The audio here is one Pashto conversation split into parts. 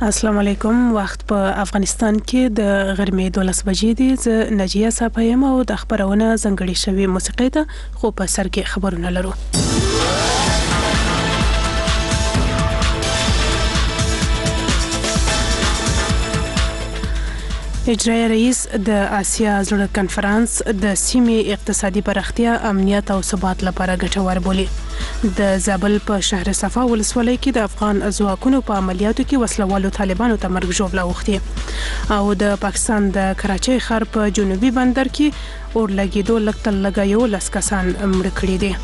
السلام علیکم. وخت په افغانستان کې د غرمې 12 بجې دي. زه نجیه صاحب او د خبرونه زنګړی شوی موسیقي ته خو په سر کې خبرونه لرو. اجرایي رئیس د آسیا زړه کنفرانس د سیمې اقتصادي پراختیا، امنیت او ثبات لپاره ګټور بولي. د زابل په شهر صفا ولسوالۍ کې د افغان ځواکونو په عملیاتو کې وسلوالو طالبانو ته مرګ ژوبله اوښتې او د پاکستان د کراچۍ ښار په جنوبي بندر کې اور لګېدو لږ تر لږه 11 کسان مړه کړي دي.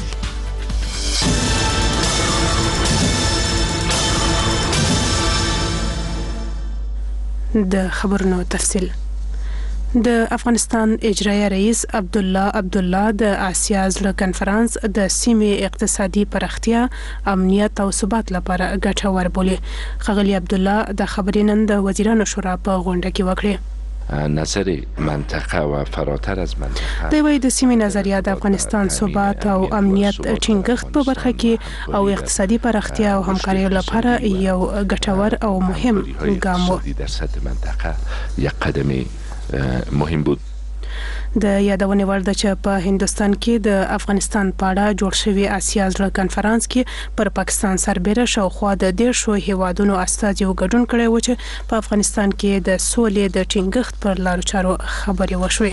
د خبرونو تفصیل. د افغانستان اجرایي رئیس عبدالله د آسیا زړه کنفرانس د سیمې اقتصادي پراختیا، امنیت او ثبات لپاره ګټور بولي. ښاغلي عبدالله د خبرې نن د وزیرانو شورا په غونډه کې وکړې. نظر منطقه و فراتر از منطقه د وای د سیمې نظریه د افغانستان ثبات او امنیت ټینګښت په برخه کې او اقتصادي پراختیا او همکاري لپاره یو ګټور او مهم ګام و. در سطح منطقه یک قدم مهم بود. د یادونې وړ ده چې په هندستان کې د افغانستان په اړه جوړ شوی آسیا زړه کنفرانس کې پر پاکستان سربېره شاوخوا د 10 هیوادونو استازي ګډون کړی و چې په افغانستان کې د سولې د ټینګښت پر لارو چارو خبرې وشوې.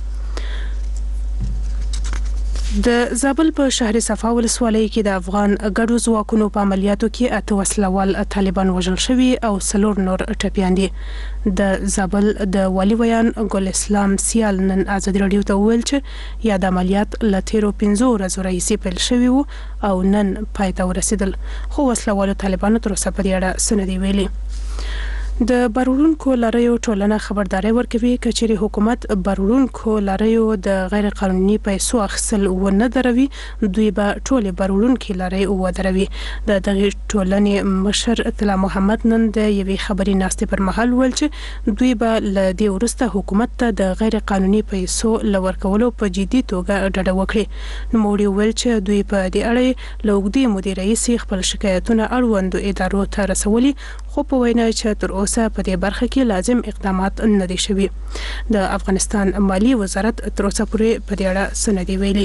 د زابل په شهر صفا ولسوالۍ کې د افغان ګډو ځواکونو په عملیاتو کې 8 وسلوال طالبان وژل شوي او 4 نور ټپیان دي. د زابل د والي ویان ګل اسلام سیال نن ازادي رادیو ته وویل چې یاد عملیات له تیرو 15 ورځو راهیسې پیل شوي وو او نن پای ته ورسېدل، خو وسلوالو طالبانو تر اوسه په دې اړه څه نه دي ویلي. د بارولونکو لاریو ټولنه خبرداري ورکوي که چیرې حکومت بارولونکو لاریو د غیر قانوني پیسو اخیستل ونه دروي، دوی به ټولې بارولونکي لاري ودروي. د دغه ټولنې مشر طلا محمد نن د یوې خبري ناستې پر مهال ویل چې دوی به له دې وروسته حکومت ته د غیر قانوني پیسو لورکولو په جدي توګه ډډه وکړي. نوموړي ویل چې دوی په دې اړه له اوږدې مودې راهیسې خپل شکایتونه اړوندو ادارو ته رسولي، خو په وینا چې تر اوسه په دې برخه کې لازم اقدامات نه دي شوي. د افغانستان مالی وزارت تر اوسه پورې په دې اړه څه نه دي ویلي.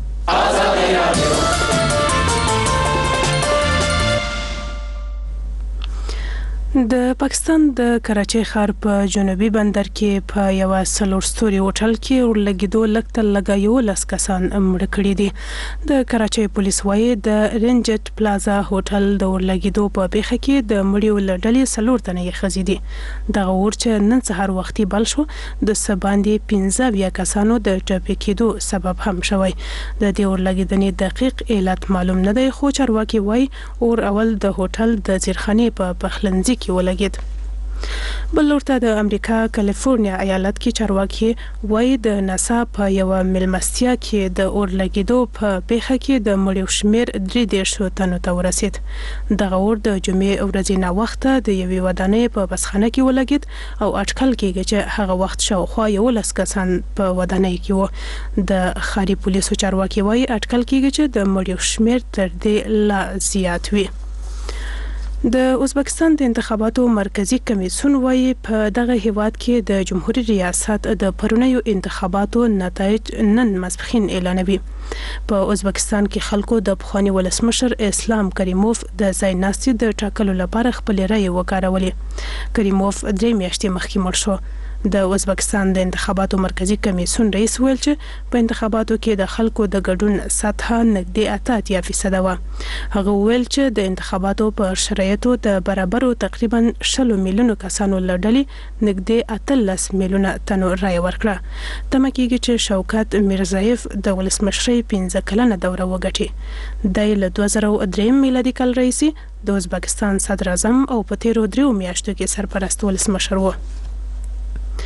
د پاکستان د کراچۍ ښار په جنوبي بندر کې په یو 4 ستوري هوټل کې اور لګېدو لږ تر لږه 11 کسان مړه کړي دي. د کراچۍ پولیس وایي د رینجټ پلازا هوټل د اور لګېدو په پیښه کې د مړیو له ډلې 4 تنه یې ښځې دي. دغه اور چې نن سهار وختي بل شو د څه باندې 15 کسانو د ټپي کېدو سبب هم شوی. د دې اور لګېدنې دقیق علت معلوم نه دی، خو چارواکي وایي اور اول د هوټل د زیرخانې په پخلنځي کې ولګید. بل ورته د امریکا کالیفورنیا ایالت کې چارواکي وایي د ناسا په یو ملمستیا کې د اور لګېدو په پیښه کې د مړیو شمیر 33 تنو ته ورسید. دغه اور د جمعې ورځې نه وخته د یوې ودانۍ په بسخانه کې ولګید او اټکل کېږي چې هغه وخت شاوخوا 11 کسان په ودانۍ کې وو. د ښاري پولیسو چارواکي وایي اټکل کېږي چې د مړیو شمیر تر دې لا زیات وي. د ازبکستان د انتخاباتو مرکزی کمیسیون وایي په دغه هیواد کې د جمهوریت ریاست د پرونیو انتخاباتو نتایج نن ماسپښین اعلانوي. په ازبکستان کې خلکو د پخوانی ولسمشر اسلام کریموف د ځای ناستي د ټاکلو لپاره خپل رأی وکارولې. کریموف 3 میاشتې مخکې مړ شو. د ازبکستان د انتخاباتو مرکزی کمیسیون رئیس ویل چې په انتخاباتو کې د خلکو د ګډون سطح نږدې 88% وه. هغه ویل چې د انتخاباتو په شرایطو د برابرو تقریبا 20 میلیونو کسانو له ډلې نږدې 18 میلیونه تنو رای ورکړه. تمه کېږي چې شوکت میرزایف د ولسمشرۍ 15 کلنه دوره وګټي. دی له 2003 میلادي کال راهیسې د ازبکستان صدر اعظم او په تیرو 3 میاشتو کې سرپرست ولسمشر و.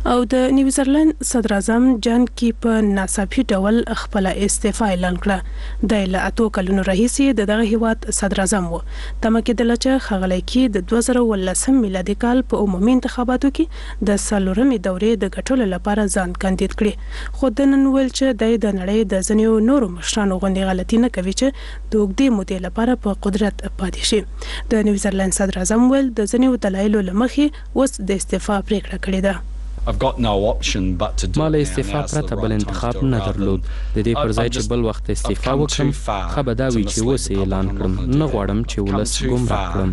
او د نیوزیلند صدر اعظم جان کی په ناڅاپي ډول خپل استعفا اعلان کړه. د له 8 کلونو راهیسې دغه هیواد صدر اعظم و. تمه کېدل چې خغلی کې د 2019 میلادي کال په عمومي انتخاباتو کې د څلورمې دورې د ګټلو لپاره ځان کاندید کړي، خو د نن ویل چې د نړۍ د ځینو نورو مشرانو غونډې غلطي نه کوي چې د اوږدې مودې لپاره په قدرت پاتې شي. د نیوزیلند صدر اعظم ویل د ځینو دلایلو له مخې اوس د استعفا پریکړه کړې ده. ما له استعفا پرته بل انتخاب نه درلود. د دې پر ځای چې بل وخت استعفا وکړم ښه به دا وي چې اوس اعلان کړم. نه غواړم چې ولس ګمراه کړم.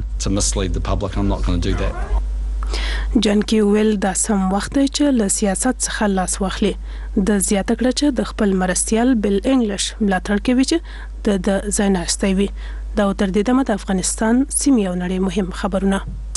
جان کی ویل دا سم وخت دی چې له سیاست څخه لاس واخلي. د زیاته کړه چې د خپل مرستیال بل انګلیش ملاتړ کوي چې د ځای ناشته وي. دا تر دې دمه د افغانستان سیمې او نړۍ مهم خبرونه.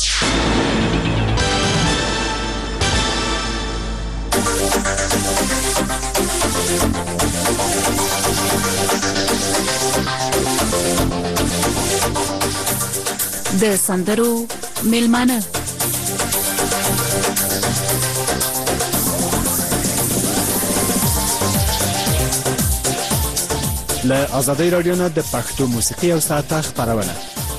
د سندرو میلمانه له آزادۍ رادیو نه د پښتو موسیقي او ساعته خبرونه.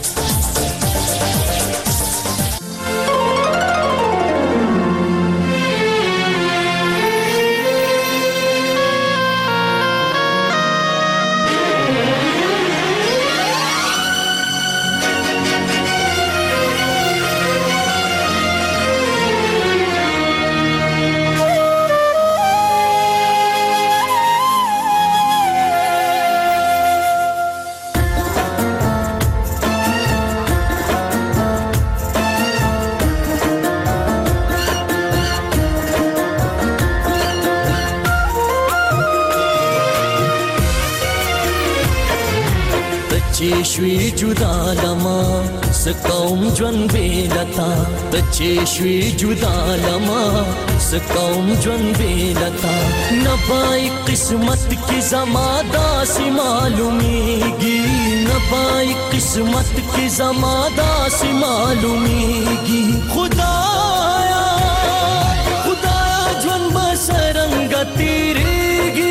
شوی جدا لما سقوم جون بیلتا تچشوی جدا لما سقوم جون بیلتا نبای قسمت کی زمادا سی معلومیگی نبای قسمت کی زمادا سی معلومیگی خدایا خدایا جون بسرنگ تیریگی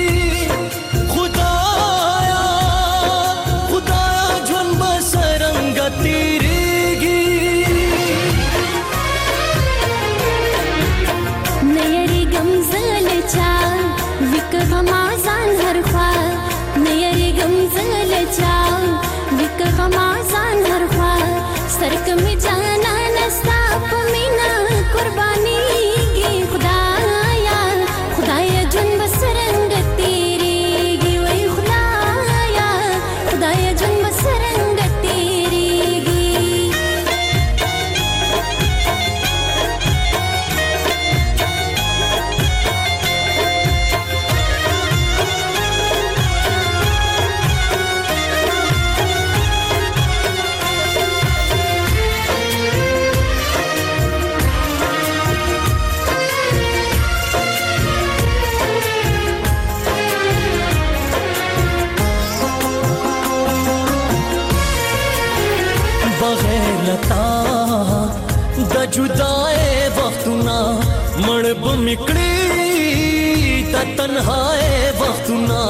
सरक में जाना नस्ता पमीना कुर्बानी की खुदाया खुदाया जुन बसरंग तेरी गी वही खुदाया खुदाया जुन बसरंग तेरी गी د جدای وختونه مړ بمکړي د تنهای وختونه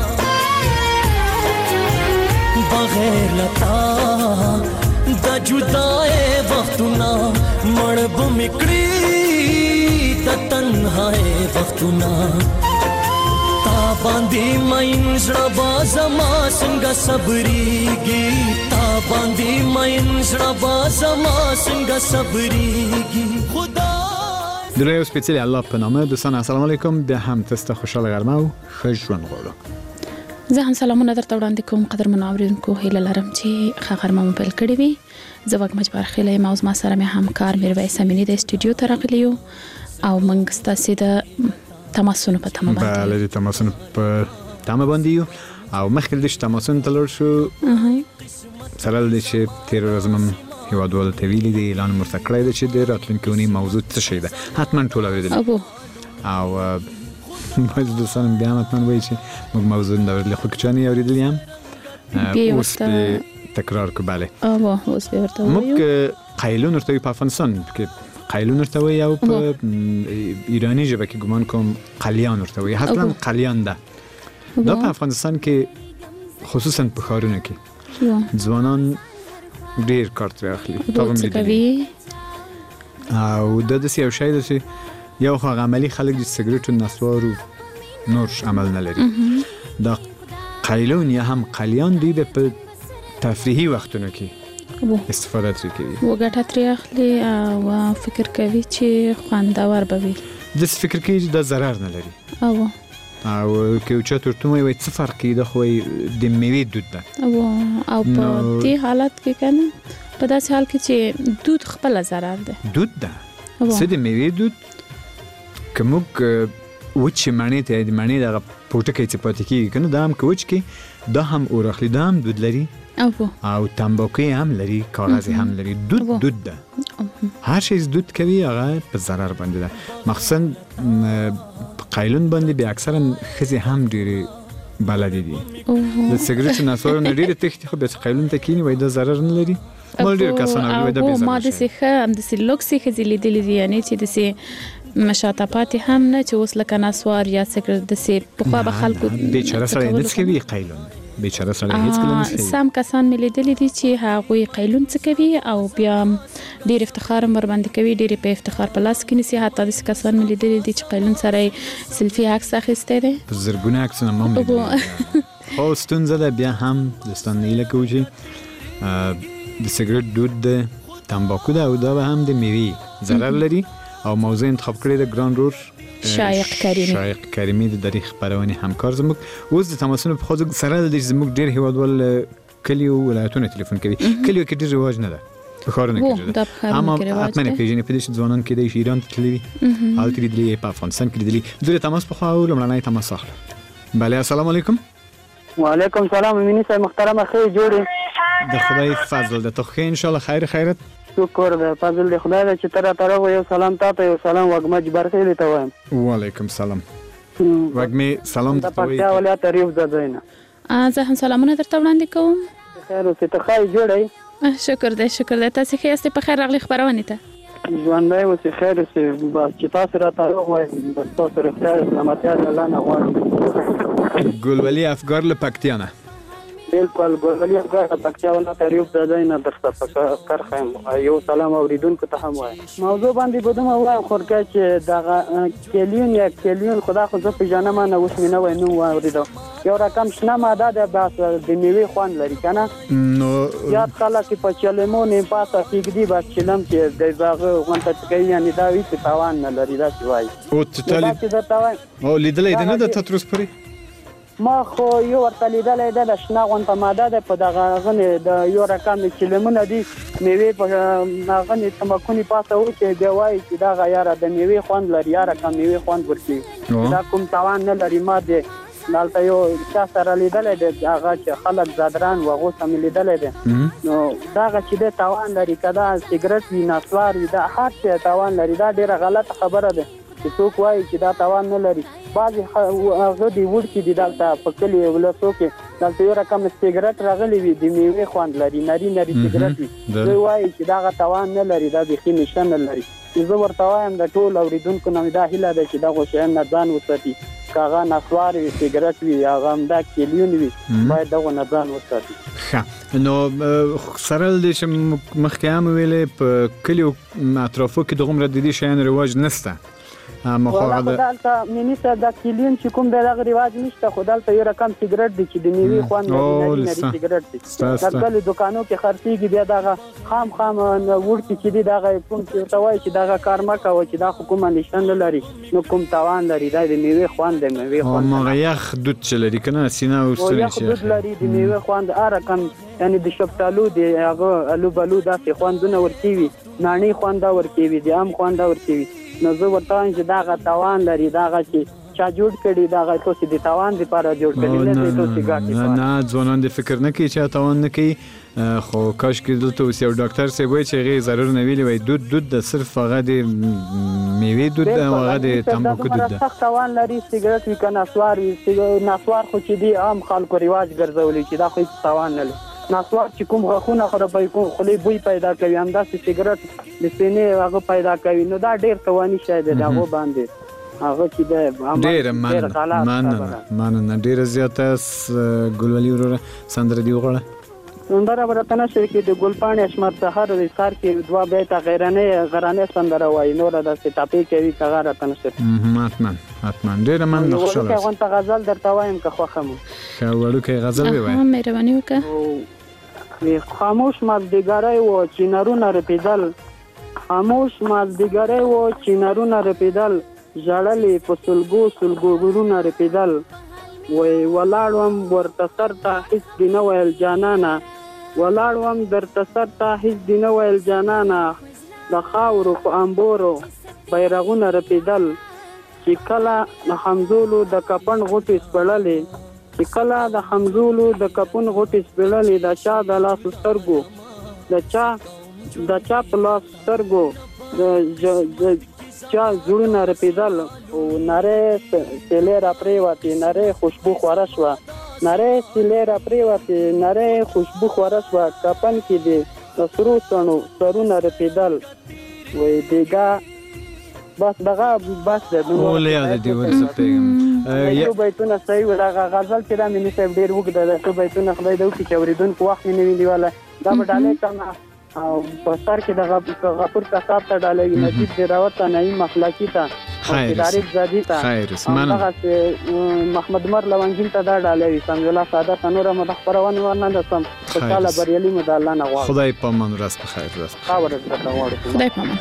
بغیر لتا د جدای وختونه مړ بمکړي د تنهای وختونه تا باندې مین زړه بازما څنګه صبرېږي تا باندې مین زړه بازما څنګه صبرېږي خدا درایو سپیڅلی الله په نامه دوستان السلام علیکم د هم تاسو خوشاله غرمه او ښه ژوند غواړم. زه هم سلامونه درته وړاندې کوم قدرمنو اورېدونکو. هیله لرم چې ښه غرمه مو پیل کړې وي. زه وږمه جبارخیله یم او زما سره مې همکار میرویس امینی د استودیو ته راغلی یو او موږ ستاسو د تماسونو په تمه باندې بله د تماسونو په تمه باندې یو او مخکې د تماسونو تلور شو سره د چې تیر ورځ مم هیوادوالو ته ویلي دی اعلان مرته کړی دی چې د راتلونکي اونۍ موضوع څه شی ده حتما ټول اورېدلی او باید دوستان بیا هم حتما وایي چې موږ موضوع نه اورېدلې خو که چا نه اورېدلي هم اوس به تکرار کو بله اوه اوس به ورته وایو موږ قایلون ورته په افغانستان کې قیلون ورته وایي او په ایرانی ژبه کې ګمان کوم قلیان ورته وایي. اصلا قلیان ده. دا په افغانستان کې خصوصا په ښارونو کې ځوانان ډیر کار ترې اخلي. تاسو هم لیدلي او دا داسې یو شی ده چې یو خو عملي خلک د سګریټو نسوارو نور عمل نه لري. دا قیلون یا هم قلیان دوی به په تفریحي وختونو کې استفاده ترې کوي و ګټه ترې اخلي او فکر کوي چې خوندور به وي. داسې فکر کوي چې دا ضرر نه لري او که چا ورته وایي څه فرق کوي دا خو د میوې دود ده او په دې حالت کې کنه په داسې حال کې چې دود خپل ضرر ده. دود ده څه د میوې دود که موږ وچ معنی ته د معنی دغه پوټکی چې پاتې کېږي کنه دا هم که وچ کې دا هم اور اخلي دا هم دود لري او تنباکو هم لري کاغذ هم لري. دود ده هر شی دود کوي هغه په ضرر باندې ده. مخصوصا قیلون باندې به اکثرا ښځې هم ډېرې بلدې دي. د سګریټو نسوارو نه ډېرې تښتي خو بیا چې قیلون ته کښېني وایي دا ضرر نه لري. ما ډېر کسان وایي دا بې ضرر ما داسې ښه همداسې لوکسې ښځې لیدلې دي یعنې چې داسې مشاطپاتې هم نه چې اوس لکه نسوار یا سګرټ داسې پخوا به خلکو بیچاره سړی نه څکوي قیلون. بیچاره سړی هیڅ کله نه څکوي. سم کسان مې لیدلي دي چې هغوی قیلون څکوي او بیا ډېر افتخار هم ورباندې کوي. ډېرې په افتخار په لاس کې نیسي. حتی داسې کسان مې لیدلي دي چې قیلون سره یې سلفي عکس اخیستی دی. په زرګونه عکسونه ما هم لیدلي. خو ستونزه ده بیا هم دوستان نه هیله کوو چې د سګرټ دود ده تنباکو ده او دا به هم د میوې ضرر لري. او موضوع انتخاب کړی د ګران رور شایق کریمی د دریخ خبرونه همکار زموږ اوس د تماسونو په خوځ سره د زموږ ډیر هیوادوال کلیو ولایتونو ټلیفون کوي. کلیو کې ډیر رواج نه ده په ښارونو کې ډیر اما اتمنه پیژنې په دې چې ځوانان کې د ایران تللی حالت لیدلی په افغانستان کې لیدلی. د تماس په خوا لمړنۍ تماس اخلو. بله السلام علیکم. وعلیکم السلام امینی صاحب محترمه خیر جوړی د خدای فضل ده. ته خو ان شاء الله خیر خیرت شکر ده فضل دی خدای ده چې تر طرف یو سلام تاسو یو سلام وګمج برخې ته وایم. وعلیکم السلام وګمې سلام ته وایي. د پکتیا ولایت تعریف ده نه زه هم سلامونه درته وړاندې کوم. خیر اوسې ته خیر جوړی. شکر دی تاسو ښه یاست؟ په خیر راغلی خبرونه ته ژوندی اوسې خیر اوسې بس چې تاسو راته وایي بس تاسو رښتیا سلامتیا د الله نه غواړم. ګلولي افګار له پکتیا نه بالکل ګلولي افګار له پکتیا ولایت تعریف ده نه درته فکر خیم یو سلام اوریدونکو ته هم وایم. موضوع باندې بدوم وایم خورکه چې دغه کلیون خدا خو زه پیژنم نه اوس مې نه وای نو اوریدو یو رقم شنه ماده ده بس د میوې خوند لري کنه نو یاد کله چې په چلمو نه پاسه کېږي بس چلم چې د زاغه غونټه کوي یعنی دا وی چې تاوان نه لري دا څه وای او ته او لیدلې ده نه د تتروس پرې ما خو یو ورته لیدلې ده د شنه غونټه ماده ده په دغه غنه د یو رقم چلمونه دي میوې په غنه تمکونی پاسه و چې دی وای چې دا غیاره د میوې خوند لري یا رقم میوې خوند ورکي دا کوم تاوان نه لري. ما دې دلته یو چا سره لیدلې ده هغه چې خلک زادران وغه سم لیدلې ده نو دا چې د تاوان لري کدا سیګریټ وی نسوار وی دا هر څه تاوان لري. دا ډیره غلطه خبره ده چې څوک وایي چې دا تاوان نه لري. بعضی هغه دی وړ کې دي دلته په کلی ولسو کې دلته یو رقم سیګریټ راغلی وي د میوې خوند لري نری سیګریټ وي دوی وایي چې دا تاوان نه لري دا بخي نشته نه لري. زه ورته وایم د ټول اوریدونکو نه دا هیله ده چې دا غوښین نه ځان وساتي کاغه نسوار وي سیګریټ وي هغه هم دا کلیون وي باید دغه نه ځان وساتي. نو سره د مخکې هم ویلې په کلیو اطرافو کې دغه ردیدي شیان رواج نشته. دلته مینیسه د کلیون چې کوم دغه رواج نشته خو دلته یو رقم سیګریټ دی چې د میوې خوند لري نری سیګریټ دی. دغه دکانو کې خرڅيږي بیا دغه خام ورته چې دی دغه کوم چې توای چې دغه کار ما کوي چې دا حکومت نشته لري نو کوم تاوان لري د میوې خوند د میوې خوند ما یخ دود چلري کنه سینه ورسره شي دود لري د میوې خوند ار رقم یعنی د شفتالو دی هغه الو بلو داسې خوندونه ورکیوي نانی خوند ورکیوي د ام خوند ورکیوي. نو زه ورته وایم چې دا تاوان لري دا چې چا جوړ کړي دا تاسو د تاوان لپاره جوړ کړي نه تاسو ګټي نه ځوانان د فکر نه کوي چې تاوان نه کوي خو کاش کې دلته اوس یو ډاکټر سی وای چې غي ضرر نه ویلی وای دود د صرف هغه د میوې دود او هغه د تمباکو دود ده. سخت تاوان لري سیګریټ وی کنه نسوار خو چې دی عام خلکو رواج ګرځولي چې دا خو تاوان نه لري ناسوار چې کوم غاښونه خرابوي کوم خولې بوی پیدا کوي همداسې سیګرټ د سینې هغه پیدا کوي نو دا ډېر تواني شی دی د هغو باندې هغه چې دی ډېره مننه ډېره زیاته ګلولي وروره سندره دې وغواړه سندره به راته نشي کې د ګلپاڼې اشمر سهار د ښار کې دوه بیته غرانې سندره وایي نوره داسې ټاپې کوي که هغه راته نشي حتما ډېره مننه خوشحاله وړوکی غونته غزل درته وایم که خوښه مو ښه وړوکی غزل ووایه مهرباني وکړه خاموش مازدیګری و چې نرونه رپېدل خاموش مازدیګری و چې نرونه رپېدل ژړلې په سلګو سلګو ګورونه رپېدل وای ولاړ وم ورته سر ته هیڅ دې نه ویل جانانه ولاړ وم درته سر ته هیڅ دې نه ویل جانانه د خاورو په امبورو بیرغونه رپېدل چې کله د حمزولو د کپن غوټې سپړلې چې کله د حمزولو د کپن غوټې سپړلې د چا د لاسو سترګو د چا په لاس سترګو چا زړونه رپېدل او نری سیلې راپرېوتې نری خوشبو خوره شوه نری سیلې راپرېوتې نری خوشبو خوره شوه کپن کې دې د سرو څڼو سرونه رپېدل وایي دیګا بس دغه بس دی اولې یاد دې ورسپېږم یو بیتونه صحیح و دغه غزل چې دا مې صاحب ډېر اوږده ده څو بیتونه خدای دې وکړي چې اورېدونکو وخت مې نه وي نیولی دا به ډالۍ کړمه او په سر کې د غفور کساب ته ډالوي نجیب دراوت ته نعیم مخلقي ته تاریخ زادي ته هغه محمد عمر لونګین ته دا ډالوي سمج الله ساده نور مد خبرونه ورنه د سم خوشاله بریالي مد الله نه غواړي خدای پامان راست بخیر راست خدای پامان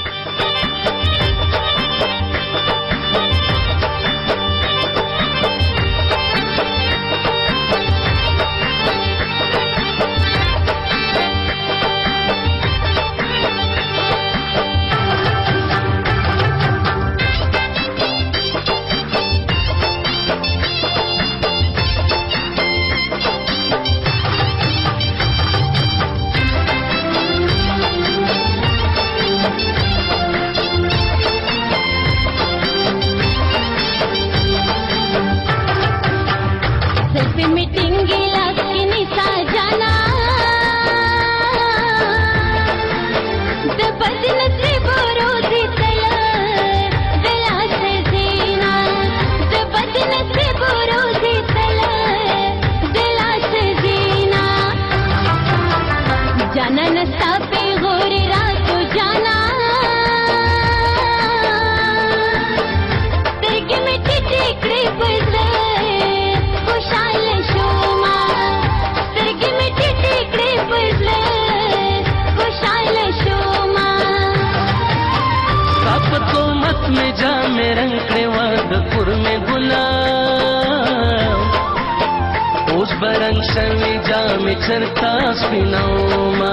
برنگ شوی جام چرتا سپینوما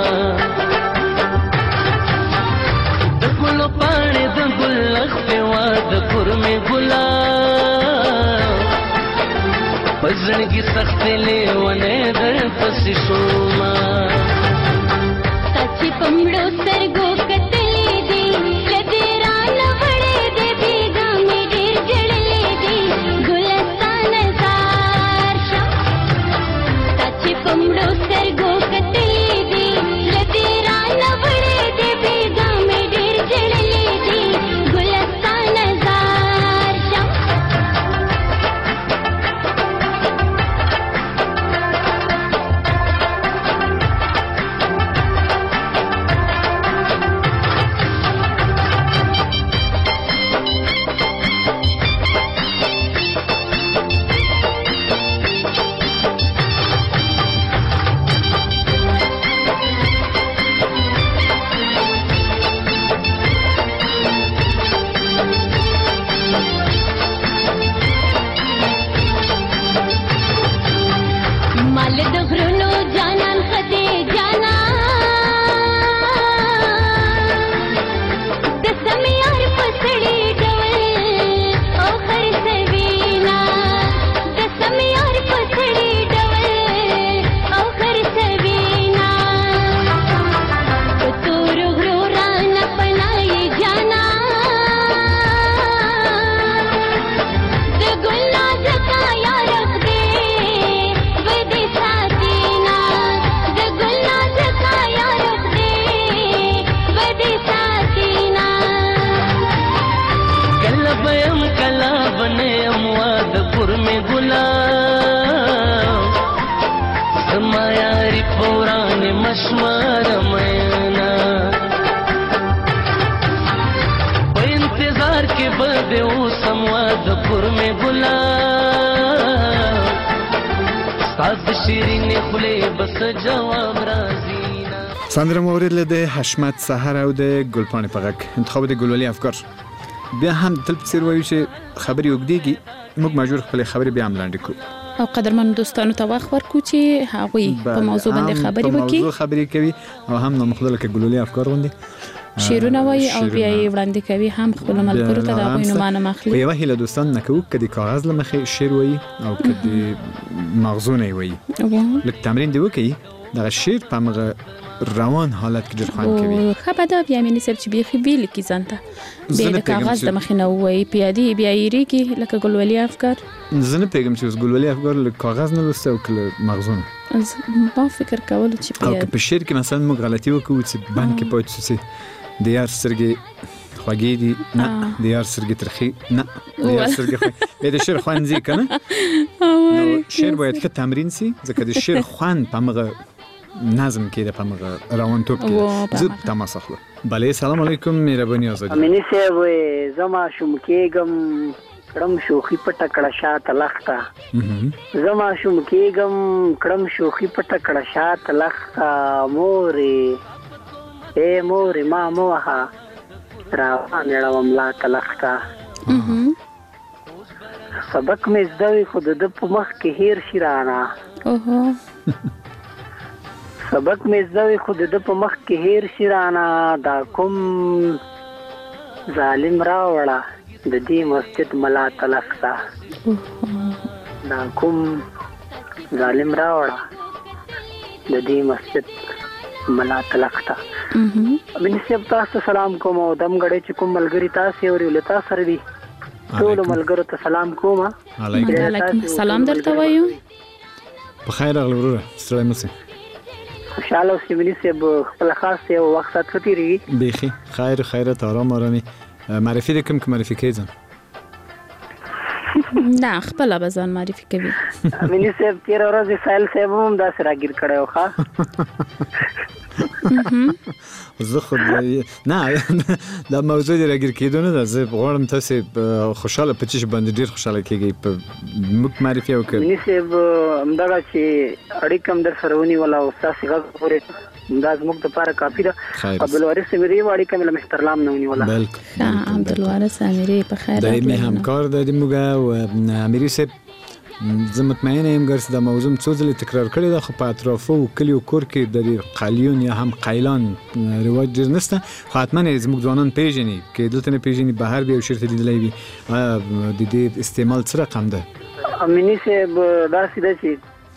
د ګلو پاڼې د ګل لخ په واد پر می ګلا پزړګي سخت لیونه در پس شوما سچ پمړو سرګو کتلې دي لدرا لوړې دي بیګا مې ډېر جړلې دي ګلستان زار شم سچ پمړو سرګو کتلې دي لدرا لوړې دي بیګا مې ډېر جړلې دي ګلستان زار شم वाद पुर में गुला साद शिरीन खुले बस जवाब राजीना. سندره مورد له حشمت سحر او د ګلپاڼې په غږ انتخاب د ګلولي افکار. بیا هم تل په سیر وایو چې خبرې وګديږي موږ مجبور خپل خبرې بیا هم لاندې کو او قدرمن دوستانو ته وخت ورکو چې هغوی په موضوع باندې خبرې وکړي. موضوع خبرې کوي او هم نو مخدل کې ګلولي افکار وندي شیرونه وایي او بیا یې وړاندې کوي هم خپل ملګرو ته د هغوی نومونه مخلي. یو هیله دوستان نکو کدي کاغذ لمخې شعر وایي او کدي مغزونه وایي لکه تمرین دی وکي دا شعر په مغه روان حالت کې ډېر خوند کوي. خبره بیا مې نسب چې بيخي بیل کی ځانته به د کاغذ د مخینه وایي پیادي بیا یې کی لکه ګلولي افکار. زنه پیغام چې ګلولي افکار له کاغذ نه لسته او کله مغزونه ما فکر کول چې او په شعر کې مثلا موږ غلطي وکړو چې بند کې پاتې شي د یار سرګي خوږی دي نه د یار سرګي ترخی نه د یار سرګي خوږی د شعر خوند ځي کنه نو شعر باید ښه تمرین سي ځکه د شعر خوند په مغه نظم کې د پمغه روان توپ کې زب تماس اخلو. بله سلام علیکم مهرباني آزادی. امینی صاحب زما شوم کېګم کړم شوخي پټه کړه شاته لخته زما شوم کېګم کړم شوخي پټه کړه شاته لخته مورې اے مورې ما موها روان یړم لا تلخته سبق مې زده خو د په مخ کې هیر شي رانه سبق مې زده خو د په مخ کې هیر شي رانه دا کوم ظالم راوړه د دې مسجد ملا تلخته دا کوم ظالم راوړه د دې مسجد ملا تلخته. من سب تاسو سلام کوم او دم غړې چې کوم ملګری تاسو اوري لتا سره دي ټول ملګرو ته سلام کوم. علیکم السلام درته وایو. په خیر راغلی وروره ستړی مه سې. خوشاله اوسې مني صاحب خپل خاص یو وخت سات تېرېږي بیخي خیرت آرام آرامي معرفي دې کوم که معرفي کوي ځان نه خپله به ځان معرفي کوي. مني صاحب تېره ورځ سایل صاحب هم داسې راګیر کړی و ښه زه خو نه دا موضوع د راګیر کېدو نه ده. زه غواړم تاسې خوشحاله په چیش باندې ډېر خوشحاله کېږئ په موږ معرفي وکړئ. مني صاحب همدغه چې اړیکه هم در سره ونیوله او ستاسې غږ پورې دا زموږ دپاره کافي ده. عبدالوارث امري هم اړیکه مې له مهترلام نه ونیوله. عبدالوارث امري په خیر دایمي همکار دی موږ او امري صاحب زه مطمئنه یم ګرځ د موضوع څو ځلې تکرار کړی دا خو په اطرافو او کلیو کور کې د قالیون یا هم قایلان رواج ډېر نشته خو حتما زموږ ځوانان پیژني کې دلته نه پیژني بهر به یو شرط لیدلی وي د دې استعمال څه رقم ده. مني صاحب داسې ده چې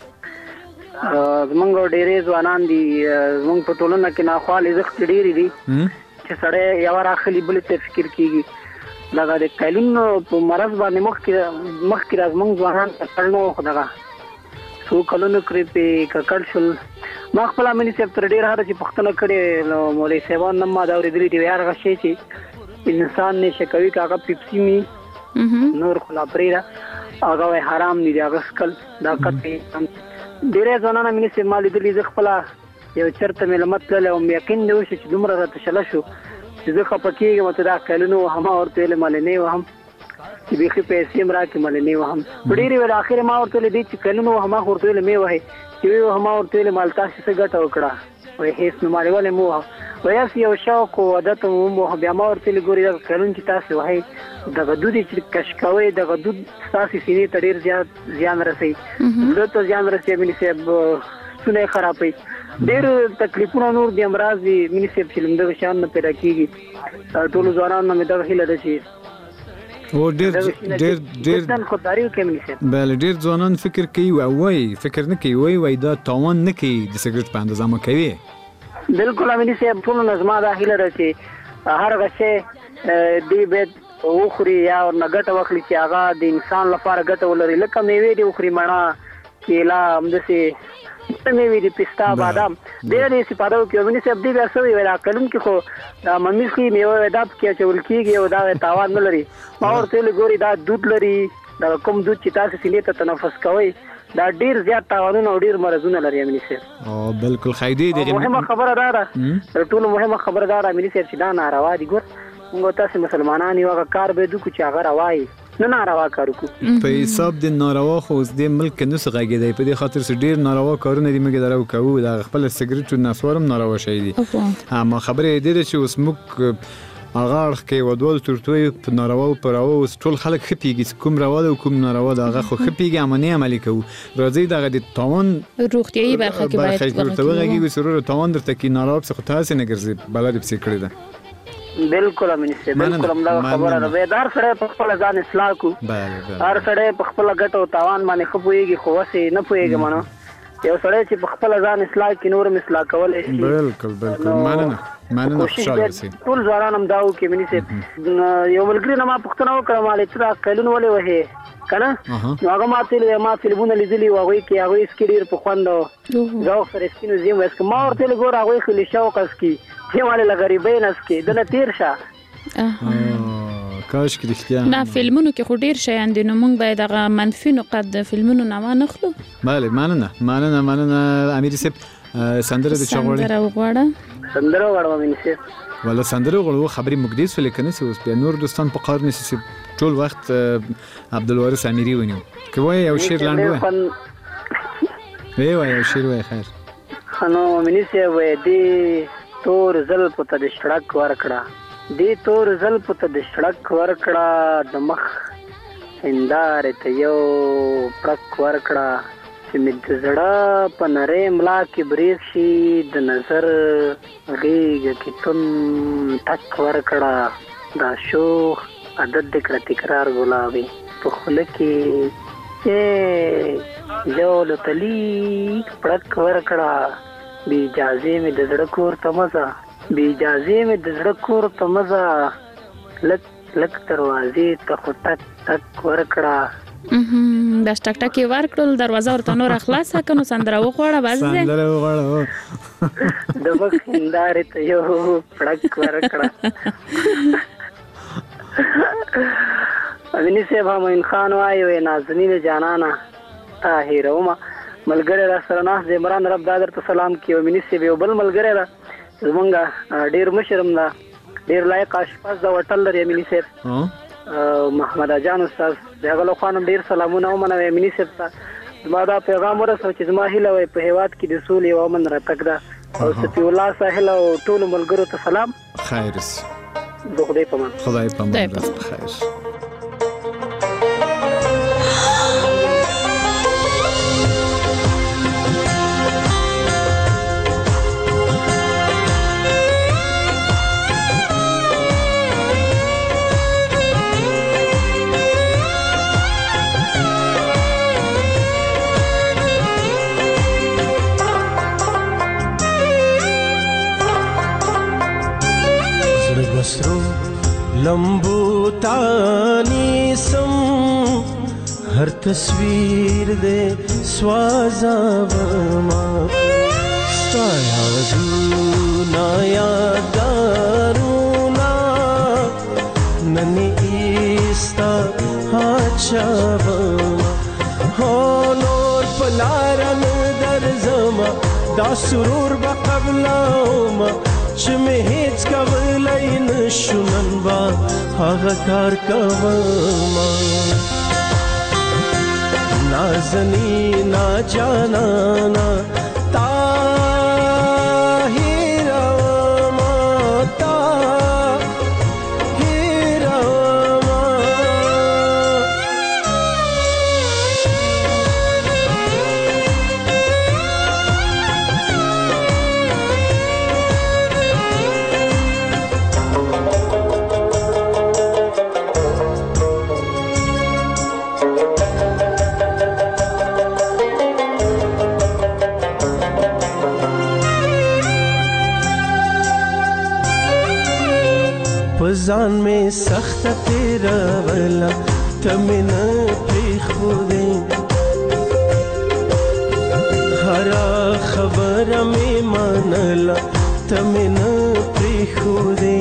زمونږ ډېرې ځوانان دي زمونږ په ټولنه کې ناخوالې زښتې ډېرې دي چې سړی یوه راخلي بلې ته فکر کېږي. دغه د قیلون په مرض باندې مخکې را زمونږ ځوانان ککړ نه وو خو دغه څو کلونو کړې پې ککړ شول. ما خپله مني صاحب تر ډېر حده چې پوښتنه کړې نو مولوي صاحبان نه ما دا اورېدلي دي هغه شی چې انسان نشه کوي که هغه پیپسي مي نور خو لا پرېږده هغه وایي حرام دي د هغه څښل دا کتې ډېری ځوانان مني صاحب ما لیدلي زه خپله یو چېرته مې له مت تللی وم یقین دې وشو چې دومره راته شله شو چې زه خفه کېږم ته دا کلونه وهم ورته ویلې مالنې وهم چې بیخي پیسې هم راکړې مالنې وهم په ډېرې ویل اخر ما ورته ویلې دی چې کلونه وهم ورته ویلې مې وهئ چې وی وهم ورته ویلې مال تاسې څه ګټه وکړه وایي هېڅ نو مالې ولې مو وهم وایي هسې یو شوق و عادت مو وهم بیا ما ورته ویلې ګورې دغه کلون چې تاسې وهئ دغه دود چې کش کوئ دغه دود ستاسې سینې ته ډېر زیات زیان رسوي زړه ته زیان رسوي مني صاحب ستونی یې خرابوي ډېر تکلیفونه نور دي امراض دي مني صاحب چې دغه شیان نه پیدا کېږي. ټولو ځوانانو مې دغه هیله ده چې خودداري وکړي مني صاحب. بله ډېر ځوانان فکر کوي او وایي فکر نه کوي وایي دا تاوان نه کوي د سګرټ په اندازه ما کوي. بلکل مني صاحب ټولو نه زما دا هیله ده چې هر هغه شی دوی باید وخوري یا ورنه ګټه واخلي چې هغه د انسان لپاره ګټه ولري لکه میوې دې وخوري مڼه کیله همداسې میوې دي پستا بادام ډېر یې استفاده وکړي. مني صاحب دې بیا څه ویل کلون کې خو دا ممیز کې میوه دا پکې اچول کېږي او دا تاوان نه لري. ما ورته ویلې ګوري دا دود لري دا کوم دود چې تاسې سینې ته تنفس کوئ دا ډېر زیات تاوانونه او ډېر مرضونه لري مني صاحب. بلکل خیدې دې مهمه خبره دا ده تر ټولو مهمه خبره دا ده مني صاحب چې دا ناروا دي. ګور موږ تاسې مسلمانان یو هغه کار باید وکړو چې هغه روا وي نه ناروا کار وکړو. په حساب د ناروا خو اوس د ملک نه څه غږیدای په دې خاطر چې ډیر ناروا کارونه دي موږ درو کوو د خپل سیګریټ او نسوارم ناروا شي دي. اما خبره دې چې اوس موږ اغاړ کې ودول ترټوي په ناروا او پراو ټول خلک خپيږي کوم روا او کوم ناروا دغه خو خپيږي امني عملي کوو. راځي دغه د تاوان روغتيایي برخه کې باید ورته سرور تاوان درته کې ناروا څه تاسو نه ګرځي بلد به کړی ده. بالکل امین سي بالکل موږ خبره ده وېدار سره په خپل ځان اصلاح کو. هر سره په خپل ګټو تاوان باندې خپويږي خو وسه نه پويږي مانو یو سره چې په خپل ځان اصلاح کې نور مثلا کولای شي. بالکل مننه خوشاله سي ټول ځوانان هم داو کې مني سي یو ملګری نه ما پښتنه وکړه مالې چې قانون ولې وه کنه نو هغه ما فلمونه لیدلي و هغه کې هغه سکریر په خوندو زو سره سکینو زم وس ما ورته لګور هغه خلی شوق اس کی چې مالې لګریبې نس کې دنه تیر شه کاش کې رښتیا نه فلمونو کې خو ډیر شي اند نو موږ باید هغه منفي نقد د فلمونو نه نخلو. بله مننه امیر صاحب سندره د چغوړې سندره وړم امین صاحب ولا سندره وړو خبري مقدس ولیکنه سي اوس په نور دوستان په قرن سي ټول وخت عبدالوارث امیری ونیو کوي یو شیر لاندې وای یو شیر وای خیر خنو امین صاحب دې تور زل په تد شړک ورکړه دې تور زل په تد شړک ورکړه د مخ هندار ته یو پړک ورکړه چې مې زړه په نری ملا کې بریښ شي د نظر غیږ کې تم تک ورکړه دا شوخ عادت د کړه تکرار ګلابي په خوله کې یو لتلی پړک ورکړه بی اجازه مې د زړه کور ته مزه بی اجازه مې د زړه کور ته مزه لک دروازې ته خو تک تک ورکړه دا ټک ټک ورکړل دروازه ورته نور خلاص کنو سندره وغوړه بس سندره وغوړه د وخندار ته یو پړک ورکړه امین صاحب موین خان وایو نازنین جانانا طاهر وما ملګری را سره ناس د عمران رب دادر ته سلام کیو امین صاحب یو بل ملګری را زمونږه ډیر مشرم دا ډیر لایق اشپاز دا وټل لري امین صاحب محمد اجان استاد دغه خانم ډیر سلامونه ومنه امین صاحب ته زما دا پیغام ورسو چې زما هیله وي په هیواد کې د سولې او امن راتګ دا او سپی الله ساحل او ټول ملګرو ته سلام خیر د خدای په امان خدای په امان خیر लंबू तानी सम हर तस्वीर दे स्वाज़ावमा ना यादारूना ननी ईस्ता हाचावमा हो नोर पलारन दर जमा دا سرور بقبلاوما چې مې هیڅ کولای نشو نن با هغه کار کوما نازنی نا جانانا ځان میں سخت تیرا ولا تمن پریخو دے ہر خبر میں مانلا تمن پریخو دے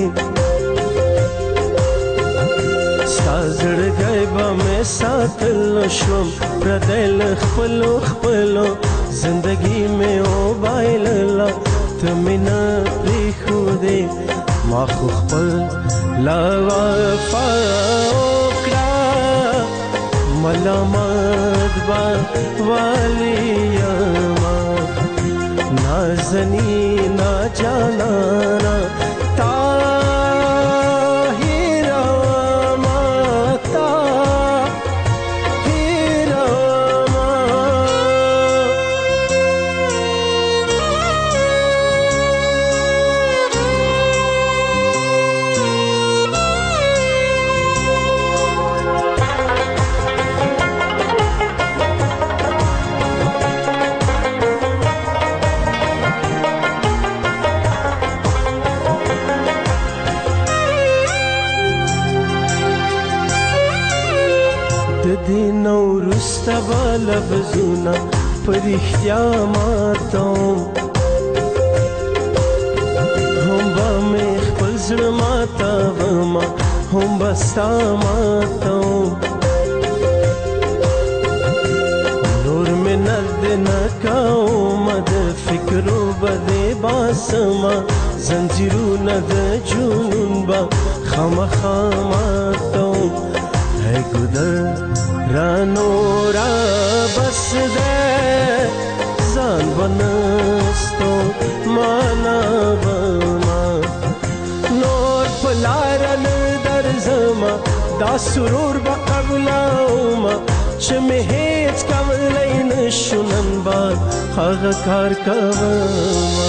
سازړ غیبا میں ساتل شوم پردل خپلو خپلو زندگی میں او بایللا تمن پریخو دے ما خو خپل لا وفا وکړه ملامت با والی یما نازنی نا جانانا سبا لفظونا پرختیا ماتم هم با می خپل زړه ماتوم هم بستا ماتم نور می نرد نکاوم د فکرو بده باسما زنجیرونه د جنون با خامخا ماتم ہے ګدر رانو را بس دے زان بنستو مانا بما نور پلارن در زما دا سرور با قبلاوما چمی هیچ کولین شنن باد خاغ کار کوما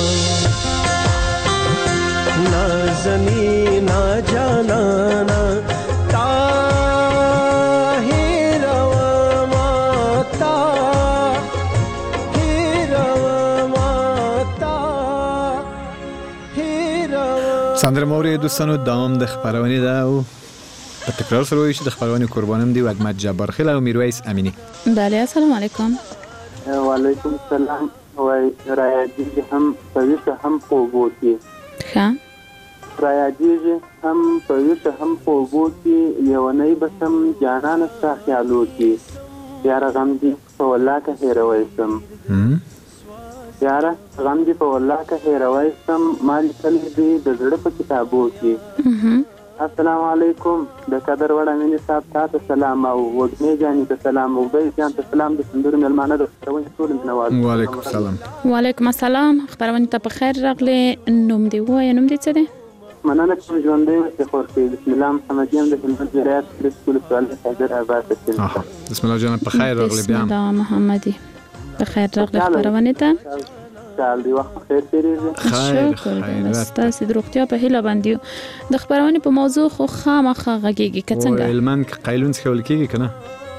نازنی نا جانانا سندره مورد دوستانو دام د خبرونه ده او په تکرار سره وایي چې د خبرونه قربانم دی وحمد جبار خیل او میرویس امینی. بله السلام علیکم. و علیکم السلام. وای رایاجی هم پویش هم خوبوتی. ښه. رایاجی هم پویش هم خوبوتی یونی بسم جانان ستا خیالوتی. یار غم دی په والله که هیرویسم. یاره غم دی په والله که هیرویسم ما لیکلی دی د زړه په کتابو کې. السلام علیکم د قدر وړ امینی صاحب تاسو سلام او وګنی جانی ته سلام او بای جان ته سلام د سندور ملمانه د خبرونه ټول نواز. وعلیکم السلام. وعلیکم السلام. خبرونه ته په خیر راغلی. نوم دی وای نوم دی څه دی؟ مننه کوم ژوند دی چې خورته بسم الله محمد یم د خدمت ولایت رسول الله حاضر آباد ته. بسم الله جان په خیر راغلی بیا. بسم الله محمدی په خیر راغلی خبرونه ته. چال دی وخت خیر تیریږي. شکر ستاسو د روغتیا په هیله باندې د خبرونه په موضوع خو خامخا غږیږي که څنګه علمن قیلون څه ول کېږي کنه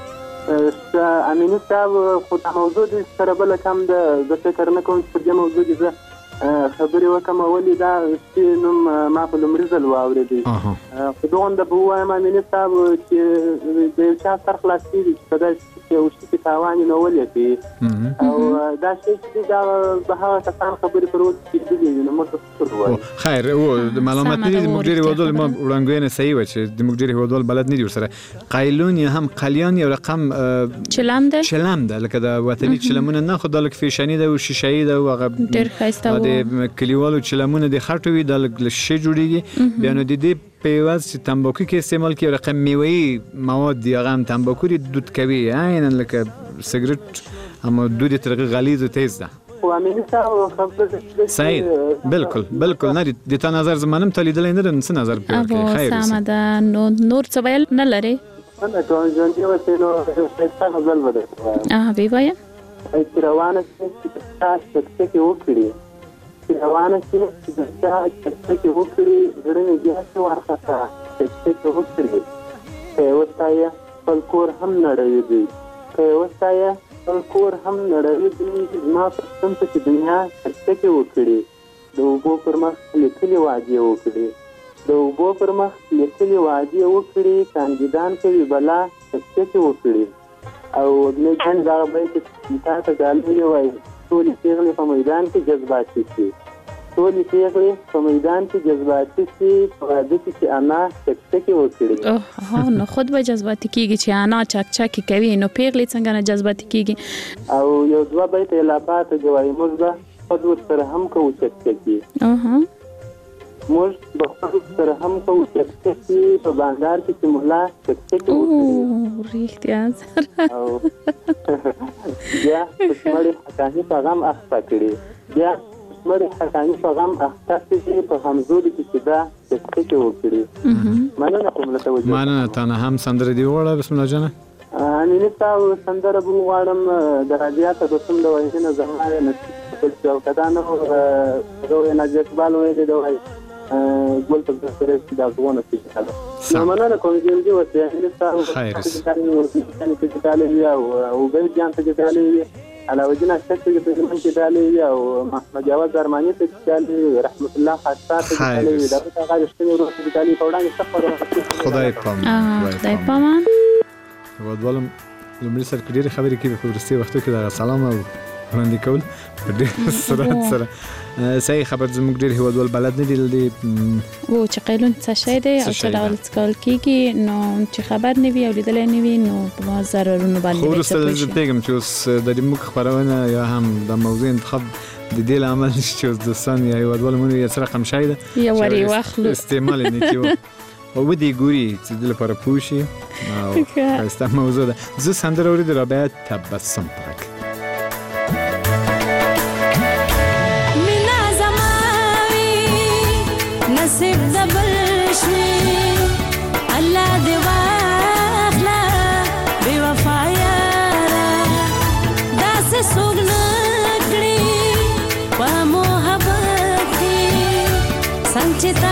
امینه صاحب خو دا موضوع د سره بل کم د فکر نه کوم چې د موضوع د خبرې وکم اولی دا چې نوم ما په لومړي ځل واورېدی خو دغه د بوایم امینه صاحب چې د چا سر خلاصي په داسې یو شي کې تاوان نه ولې او دا شی چې دا به هغه کسان خبرې پر وځي چې نو موږ خیر او د معلوماتي د مقدري ودول ما وړاندوینه صحیح و چې د مقدري ودول بلد نه دي سره قیلون یا هم قلیان یو رقم چلم ده لکه د وطني چلمونه نه خو د لک فیشنی ده او شیشه‌ای ده او هغه ډېر ښایسته د کلیوالو چلمونه د خټو وي د لک شی جوړیږي بیا نو د دې په واسه چې تمباکو کې استعمال کوي رقم میوه‌ای مواد دی هغه هم تمباکو دود کوي عیناً لکه سیګریټ اما دود ترغه غلیظ او تیز ده خو امینه صاحب صحیح بالکل نه د تا نظر زمانم تلیدل نه د څه نظر په خیر سم ده نور څه ویل نه لري نه ټول ژوند دی وسینو څه غزل بده به وایي روانه چې تاسو څه وکړي روانه چې تاسو څه وکړي زړه یې څه ورخته څه وکړي په وتایا خپل کور هم نړۍ دی په وتایا خپل کور هم نړۍ دی ما په کوم څه دنیا څه وکړي د وګو پر مخ لیکلي واجی وکړي د وګو پر مخ لیکلي واجی وکړي کاندیدان کوي بلا څه وکړي او نه ځان دا به چې تاسو غالي وای ټول پیغلې په میدان کې جذباتي شي ټول پیغلې په میدان کې جذباتي شي په دې کې انا څه وکړي نو خود به جذباتي کیږي چې انا چک کوي نو پیغلې څنګه نه جذباتي کیږي او یو دوه بیت الافات جوای مزه خود ور سره هم کو چک کی موږ به سره هم کوو چې په بانډار کې چې مولا چکچکې وکړي رښتیا او بیا مړي حقاني پیغام اخته کړي بیا مړي حقاني پیغام اخته کړي په همزولي کې دا چکچکې وکړي مننه کوم له توجه مننه تانه هم سندره دی وړه بسم الله جانه اني تاسو سندره بو غواړم د راډیاته د کوم د وایي زمانه نه چې کدانو روي نه جکبال وې دی دوی ګول په سره چې دا ونه کیږي نو مننه کوم چې دی وته اني تاسو خیر چې تعالی او به ځان ته تعالی علاوه شک چې په من کې تعالی او محمد جواد درمانی ته تعالی رحمت الله خاصه ته تعالی دا څنګه غوښتنه ورته تعالی په وړاندې څه خدای پامان ودولم لمړي سر کې ډېر خبرې کوي په ورستي وختو کې دا سلام او وړاندې کول په ډېر سرعت سره صحیح خبر زموږ ډېر هیوادوال بلد نه دي و چې قیلون څه شی دی او څه ډول څکل کیږي نو چې خبر نه وي او لیدل نه وي نو په ضررونو باندې خو ورسته زه پیغام چې اوس د دې موږ خبرونه یا هم د موضوع انتخاب د دې عمل چې اوس دوستان یا هیوادوال مونږ یې سره رقم شایده یا وری واخلو استعمال نه کیو او ودی ګوري چې د لپاره پوښي او خاصه موضوع ده زه سندره اورید رابعه تبسم پاک مینا زماوي نصیب د بلشي الله دی واخلا بے وفا یارا داس سوګنکړي په محبت کې سنچتا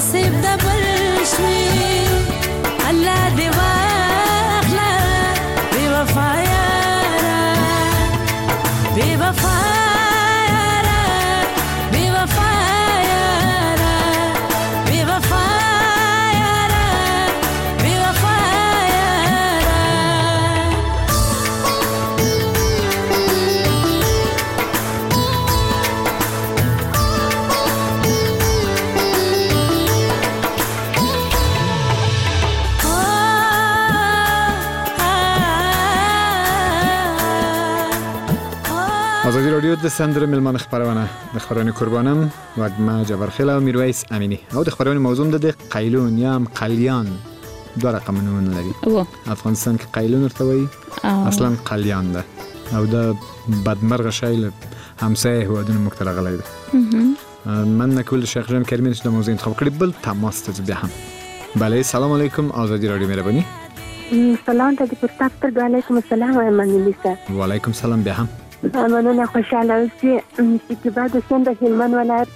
نصیب د بل شوي الله دې واخله بې وفا یاره بې وفا یاره بې وفا یاره بې وفا یاره بې وفا ازادي رادیو د سندره ملمان خبرونه د خبرونې قربانم وګما جبرخیل او میرویس امینی او د خبرونې موضوع د قیلون یا قلیان دوه رقمونه لري افغانستان کې قیلون ورته وایي اصلا قلیان ده او د بدمرغه شی له همسایه هیوادونو موږ ته راغلی ده من نکول شیخ جان کریمی چې د موضوع انتخاب کړی بل تماس ته بیا هم بله سلام علیکم ازادي رادیو مهرباني سلام ته د پرتاستر علیکم السلام و امانیلیسا و علیکم سلام بیا هم مننه خوشاله اوسئ چې بعد سند هلمند ولایت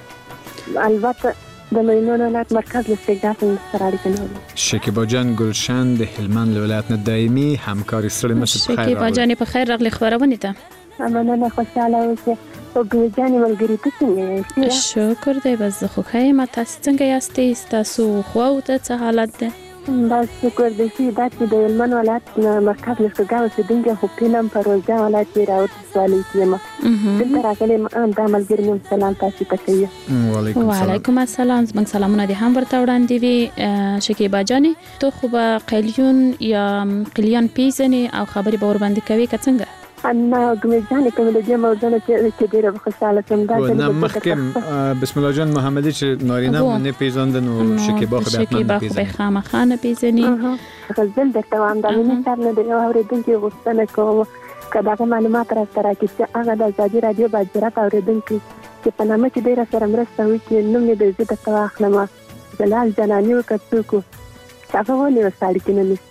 البته د میمون ولایت مرکز استقدام سره اړیکه لري شکیبا جان گلشن د هلمند ولایت نه دایمي همکاري سره مشه بخیر شکیبا جان په خیر راغلی خبرونه ته مننه خوشاله اوسئ او ګوجانې ملګری ته څنګه یې شکر دی بس زه خو ښه یم تاسو څنګه یاستئ تاسو خو ته څه حالت ده بس شکر دی چې دا چې د هلمند ولایت مرکز لښکرګاه اوسېدونکی خو فلم پروژه ولایت کې راوړل کېږم دلته راغلی دا ملګري مې سلام تاسو ته کوي وعلیکم السلام زموږ سلامونه دې هم ورته وړاندې وي شکیبا جانې تو خو به قلیون یا قلیان پیژنې او خبرې به ورباندې کوي که څنګه انا ګمجانې کوم د دې موضوع چې ډېره خوشاله شوم دا نه مخکې بسم الله جان محمدي چې نارینه نه پیژندن او شکیبا خو به خامخا نه پیژني غزل درته وایم دا مې سره نه دی اورېدونکي غوښتنه کوم که دغه معلومات راته راکړي چې هغه د ازادي رادیو باجرات اورېدونکي چې په نامه کې ډېره سره مرسته وکړي نوم یې د زه درته واخلم جلال جلالي که څوک هغه ولې ورسره اړیکې نه نیسي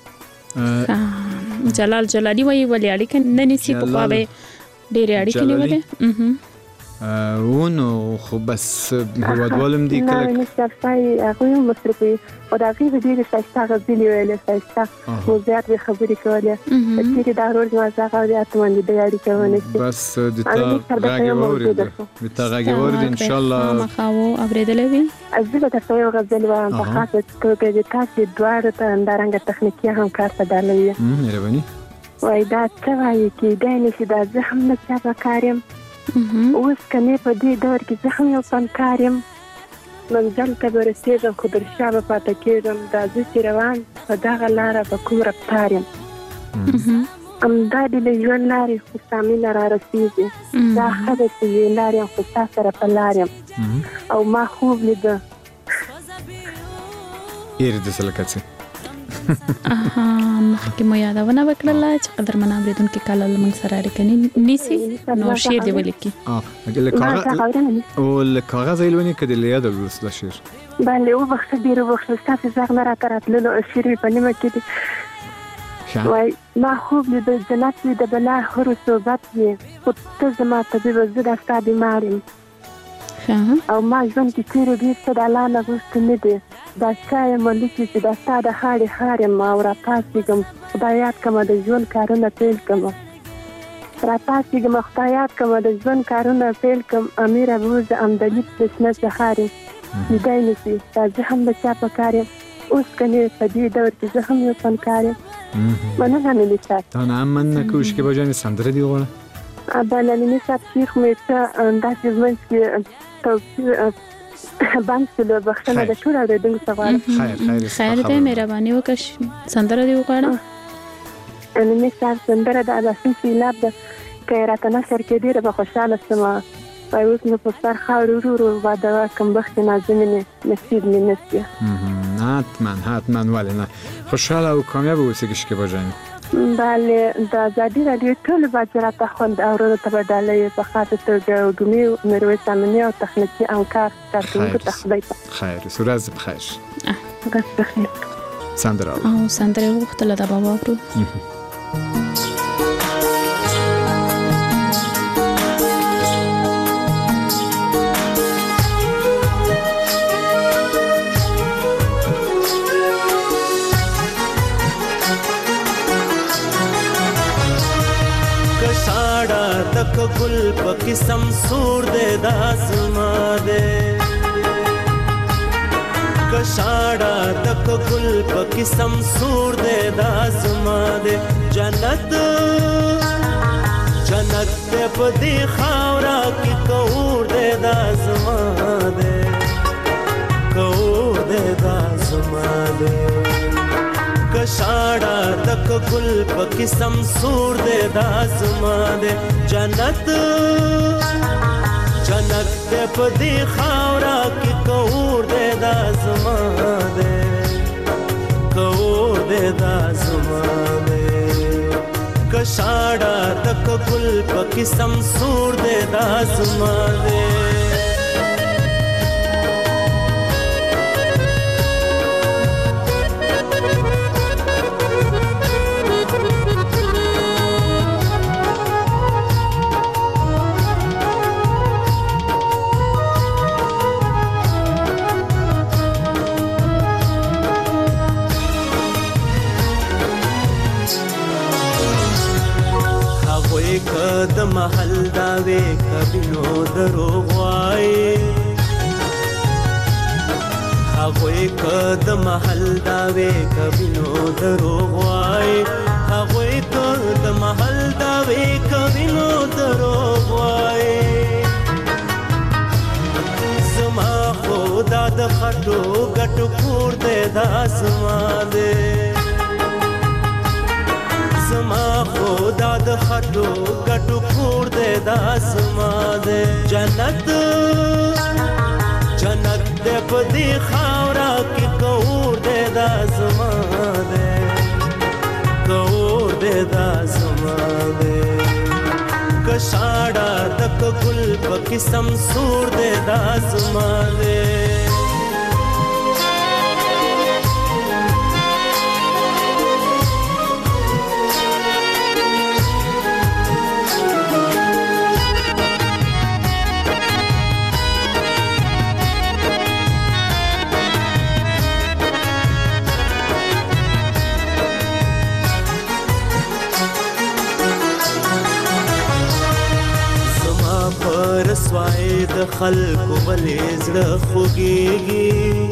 جلال جلالی وایي ولې اړیکه نه نیسي پخوا به ډېرې اړیکې نیولې ونو خو بس هیوادوالم دي کله نه نشي هغه مصرفي او دا غي ډېرې ښایسته غزلې ویلې ښایسته موضوعات خبرې کولې چې دا ورځ ما څنګه د اتمنې د اړیکې ونیسي بس د تا راګي وورید د تا راګي وورید ان شاء الله ما خاو اوریدلې وي ازله تاسو یو غزل وایم په خاطر چې تاسو دوه ته اندارنګ تخنیکی همکار ته درلوي مهرباني وای دا څه وایي کې دا نشي دا زه هم نه څه کارم اوس کنه په دې دور کې زه هم یو فنکار یم منزل ته ورسېږم خو در شا به پاتې کېږم دا زه چې روان په دغه لاره په کوم رفتار یم همدا دې د ژوند لارې خو ستا مینه رارسېږي دا ښه ده چې یې لار یم خو ستا سره په لار یم او ما خوب لیده یېرې داسې لکه څه مخکې مو یادونه وکړله چې قدرمن اورېدونکي کله موږ سره اړیکه نیسي نو شعر دې ولیکي او له کاغذ یې لونې که دې له یاده وروسته شعر بله وبخښه ډېر وبخښه ستاسې غږ نه راته راتللو شعر مې په نیمه کې دی وای ما خوب لیده جنت وي د بلا هرو صحبت وي خو ته زما طبیبه زه دا ستا بیمار یم او ما ژوند کې چیرې ډېر څه د الله نه غوښتي نه دي دا چا یم لیکي چې دا ستا د خاړې خار یم او راپاڅېږم خدای یاد کړمه د ژوند کارونه پیل کړمه راپاڅېږم خدای یاد کړمه د ژوند کارونه پیل کړم امیر ابوز امدلي د شنه سهار یم لیدی نشي دا زه هم د چا په کار یم اوس کنې په دې دور کې زه هم یو فنکار یم مننه ملي صاحب تا نه هم مننه که شکیبا جانې سندره دې وغواړه بله ملي صاحب شیخ مې څه داسې منځ کې توپیر بند شلو بخښنه د ټول اورېدونکو څخه غواړم خیر دی مهرباني وکړه سندره دې وغواړه ملي صاحب سندره د اباسین سیلاب ده که یې راته نثر کې ډېره به خوشحاله شم وایي اوس مې په سر خاورې ورو ورو بادوه کمبختې نازنینې نصیب مې نشي حتما ولې نه خوشحاله او کامیاب اوسېږي شکیبا جانې بله د ازادي راډیو ټول باجرات خوند اورونو ته بدلې په خاطر توګه ګمي میرویس امینی او تخنیکی همکار کارکونکو ته خدای ته خیر ورځ بخیر سندره او سندره وختله د بابا ورو قسم سور دے داسما دے کشاڑا تک گل په قسم سور دے داسما دے جنت جنت دے پدی خاورا کی کور دے داسما دے کور دے داسما دے کشاڑا تک گل په قسم سور دے داسما دے جنت جنت دے پدی خاورا کی کور دے داسما دے کور دے داسما دے کشاڑا تک گل په قسم سور دے داسما دے د محل داوي کبینو دروغ وای هغه د محل داوي کبینو دروغ وای هغه د محل داوي کبینو دروغ وای زما خدا د خټو ګټو کور دې داسما دې زما خدا د خټو ګټو کور دې داسما دې جنت جنت دې پدی خاورا کې کور دې داسما دې کور دې داسما دې کشاڑا تک گل په قسم سور دې داسما دې رسوای د خلکو ولې زړه خوږیږي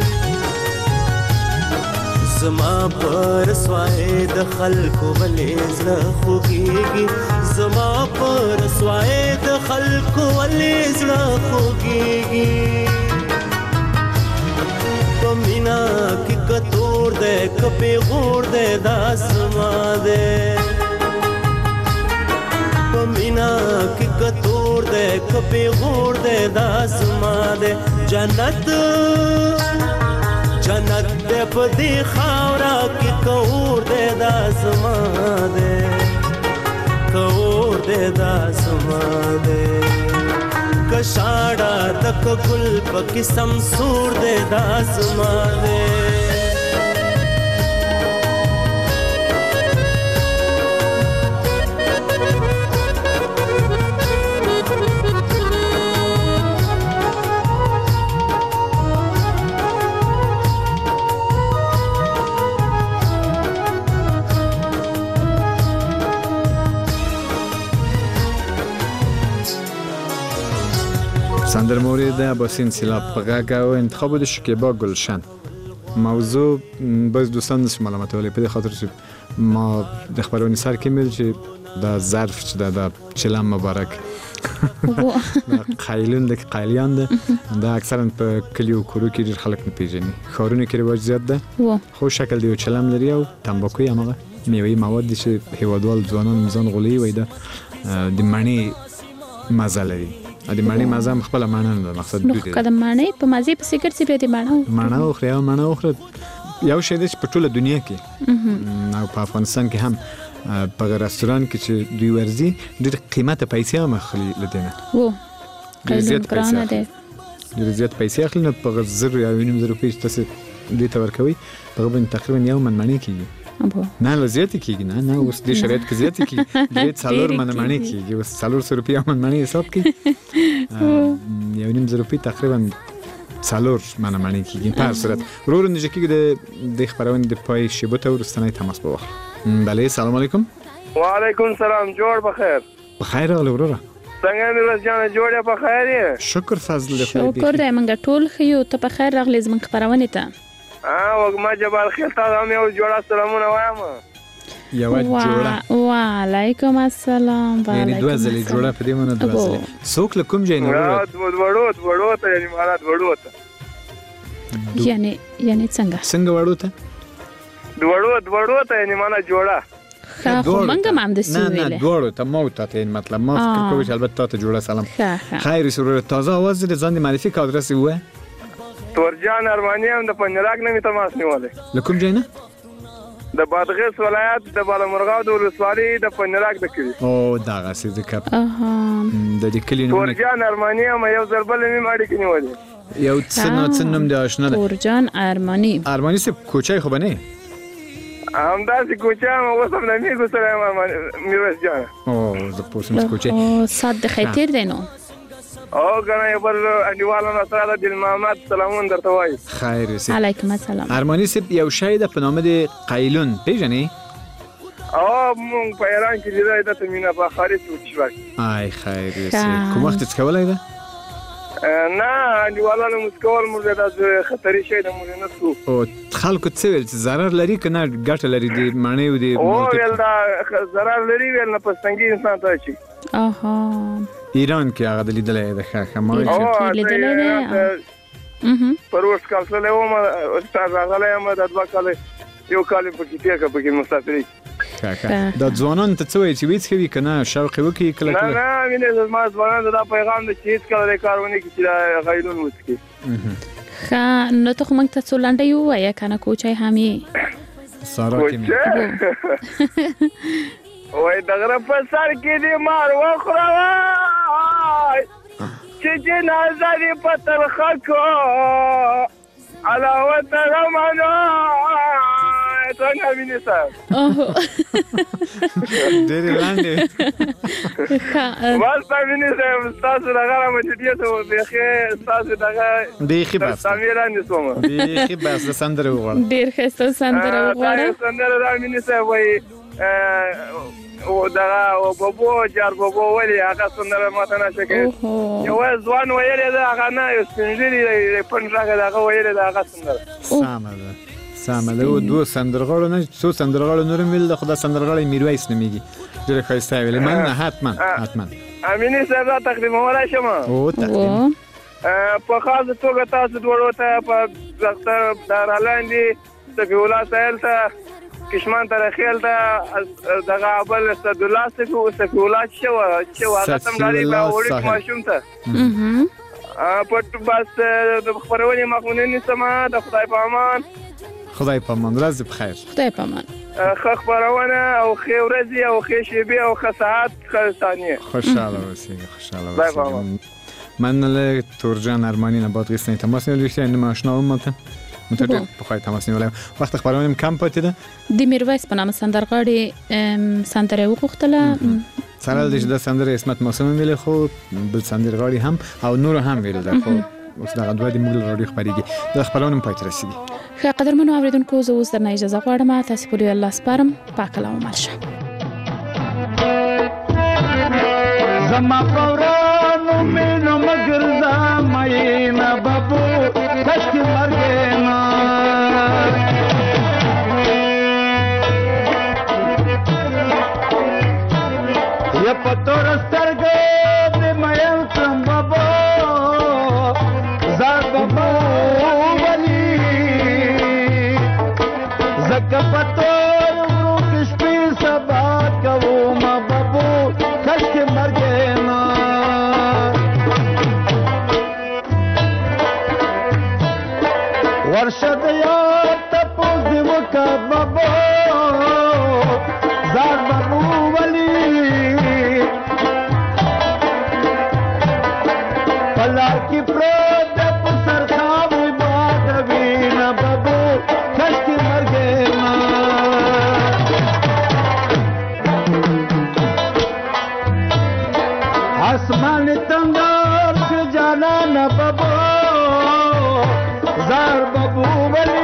زما پر رسوای د خلکو ولې زړه خوږیږي زما پر رسوای د خلکو ولې زړه خوږیږي په مینا کې کتور دې کپې غور دې داسما دې په مینا کې کتور دے کپی غور دے داسما دے جنت جنت دے پدی خاورا کی کور دے داسما دے کور دے داسما دے کشاڑا تک گل په قسم سور دے داسما دے سندر مورد عباسین سیلاب پغاگا و انتخاب شکیبا گلشن موضوع باز دوستان ملامت ولی به خاطر ما د خبرونی سر کې مل چې دا ظرف چې دا چلم مبارک قایلون د قایلیان ده دا اکثرا په کلیو کورو کې ډېر خلک نه پیژني خورونه کې رواج زیات ده خو شکل دی چلم لري او تمباکو یې هغه میوي مواد دي چې هیوادوال ځوانان ځان غولي وای ده د معنی مزه لري د معنی مزه خپل معنی نه مقصد دی کله معنی په مزه په سیګر سی به دی معنی او خو معنی او یو شی د په ټوله دنیا کې نو په افغانستان کې هم په رستوران کې چې دوی ورزي ډېر قیمته پیسې هم اخلي لدینه وو زیات ګرانه ده ډېر زیات پیسې اخلي نه په 1000 یا 900 روپۍ تاسو دې ته ورکوي په غو تقریبا یو معنی کېږي نه لزیات کېږي نه اوس د شریعت کې زیات کېږي د څلور معنی کېږي اوس 400 روپۍ معنی حساب کې یو 900 روپۍ تقریبا څلور معنی کېږي په هر صورت ورور نږدې کېږي د خبرونه د پای شیبه ته ورستنی تماس بوخ بله سلام علیکم و علیکم سلام جوړ بخیر بخیر اغلی وروره څنګه میرویس جان جوړه په خیر یې؟ شکر فضل خدای شکر دی موږ ټول ښه یو. ته په خیر راغلی زموږ خپرونې ته. وږمه جبال خیل ته هم یو جوړه سلامونه وایم. یوه جوړه. وعلیکم السلام. یعنې دوه ځلې جوړه په دې معنی دوه ځلې. څوک له کوم ځای نه وروت؟ وړو ته یعنې مهارت وړو ته. یعنې څنګه وړو ته؟ وړو ته یعنې معنی جوړه. خو منګه هم د سی ویله. نه دوړو ته موته ته مطلب ما فکر کوم چې البته ته جوړه سلام. خیر سرور تازه आवाज دې ځان دې معرفي کا ادرس وې. تورجان ارمانی هم د پنجراک نه می تماس نیولې. لکم ځای نه؟ د بادغیس ولایت د بالامرغاو د ولسوالۍ د پنجراک د کلی. او دا غاسې ذکر. د دې کلی نوم تورجان ارمانی هم یو ضربل می اړیکې نیولې. یو څه نوم د آشنا ده. تورجان ارمانی سه کوچای خو بنه. همداسې کوچه هم اوس هم نه میږو سره میرویس جان. او زه پوسم کوچه. او سات د خیتیر دی نو. او کنه یو بل انډیوالو سره د محمد سلامون درته وایي. خیر سي. علیکم السلام. ارمانی سپ یو شای د په نامه د قیلون پیژنې؟ مونږ په ایران کې لیدای د تمینا په خارج وچوک. آی خیر سي. کوم وخت څکولای ده؟ نه انډیوالو مسکول موږ د خطرې شي د موږ نه څو. او خلکو څه ویل چې ضرر لري کنه ګټه لري د معنی او د ویل دا ضرر لري ویل نه پستنګي انسان ته شي. ایران کې هغه د لیدلې ده ښه ما لیدلې ده. پروس کال له ما استاد راغله ما د 2 کال یو کال په کې تیر په کې مسافرې. دا ځوانان ته څه وایي چې ویڅ کوي کنه شوق وکي کله کله. نه مینه زما ځوانان دا پیغام د چیت کله کارونه کې چې غیرون وڅکي. نو ته موږ ته څو لنډه یو وایې کنه کوچای همي سارا کې وای دغه په سر کې دې مار وخوره چې جنازه دې په تلخه کو علاوه رمانو څنګه ویني سر ډېر لاندې واسطه ویني سر تاسو دغه مجدیه ته بخې تاسو دغه بخې بس سامیران نسوم بخې بس سندره وغواړه ډېر ښه سندره وغواړه سندره دا ویني سر وای او دغه او بابو جار بابو ولی هغه سندره ماته نشه کې یو ځوان ویل دا هغه نه یو سپینځري پنځه دغه ویل دا هغه سندره سامله او دو سندرغاړو نه څو سندرغاړو نور مل د خدا سندرغاړي میرویس نمیږي ډېر ښایسته ویل من نه حتما امینی صاحب تقدیم ولا شمه او تقدیم په خاص توګه تاسو ډوړو ته په ډاکټر دارالاندې د ویولا سایل ته کشمان تر خیل ته دغه ابل استدلال څخه ویولا شو هغه تم غالي به وړي ماشوم ته پټ بس د خبرونه مخونی سما د خدای په امان خدای په امان ورځ بخیر خدای په امان خبرونه او خیر ورځي او خیر شیبه او خساعت خلصانیه خوشاله اوسئ من له تورجان ارمانی نه باد غیستنی تماس نیولم نه ماشنا ماته متوجه بخوای تماس نیولم وخت خبرونه کم پاتې ده د میرویس په نامه سندرغاړي سندره وغوښتله سره د سندره اسمت موسم ویل خو بل سندرغاړي هم او نور هم ویل ده خو اوس دا غوډه د موږ لري خبرېږي د خبرونه پاتې رسیدي ښه قدرمنو اوریدونکو زه اوس درنه اجازه غواړم تاسو په الله سپارم پاک الله ومرشه زما پورانو مینو مگر زماینا بابو کشکی مرګینا یا پتور سترګې دې مېل کم بابو زاد بابو ولی زکه پتور ورو کشپې سبا کوم بابو کشکی مرګینا ورشد یار تپوس دی وکا بابو زاد بابو ولی پلا کی پرود پسر خوابوی بادوینا بابو کشکی مرگینا آسمان تنگار سے جانا نا بابو زار بابو ولی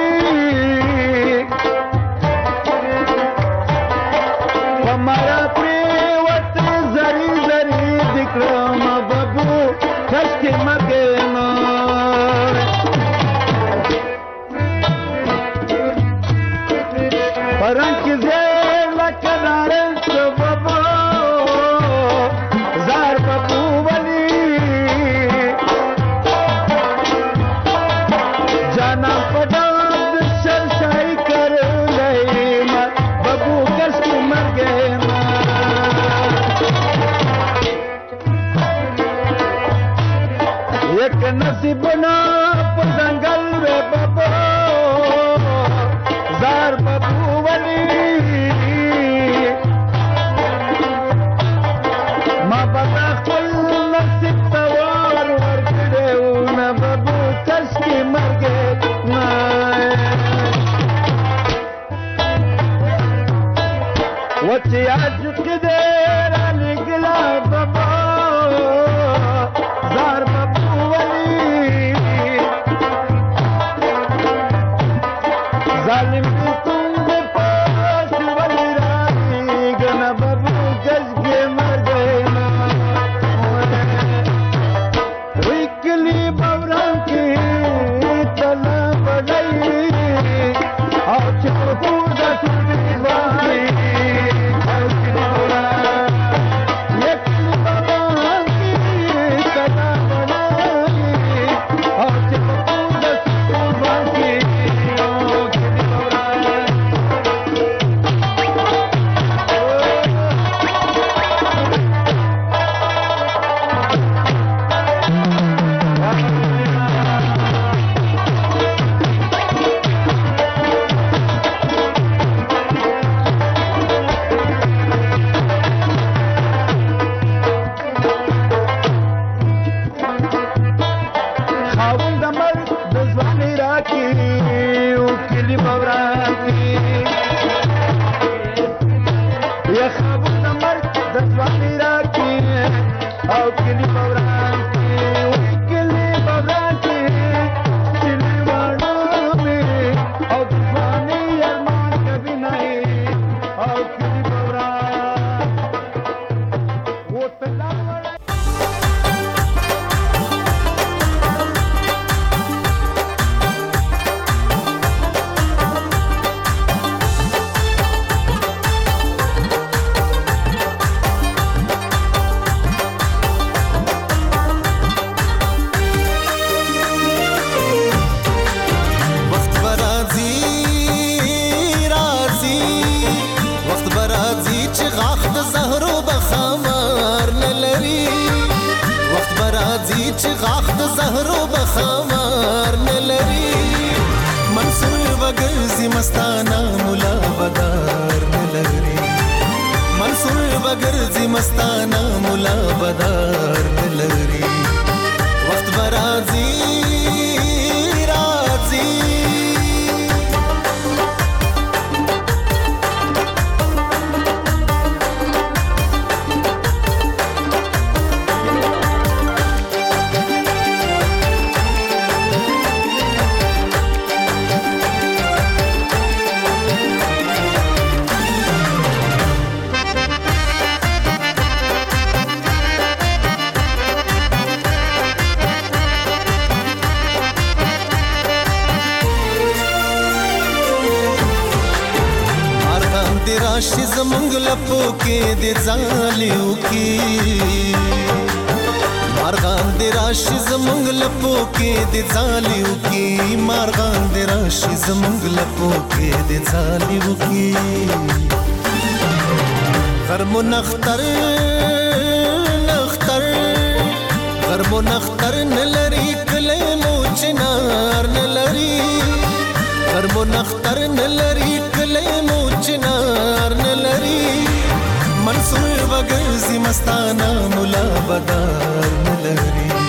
نصیبونه په ځنګل وې بابا زار بابو ولی ما به خپل نصیب ته وار ورکړی و نه بابو کشکې مرګ نه وچې عاشقې دې رالېږله بابا زار بابو ولی ظالم بیتون دې پاس ولی رالېږه نه بابو کشکې مرګ نه وی کلي بوران کې تله بډۍ او چې پر کور د ټولې وایي راشي زمونږ لپو کې د ځالیو کې مارغان د راشي زمونږ لپو کې د ځالیو کې مارغان د راشي زمونږ لپو کې د ځالیو کې غرمو نختر نختر غرمو نختر نلري کله مو چنار نلري غرمو نختر نلري کله مو چنار نلري منصور وګرځي مستانه مولا بدار نلري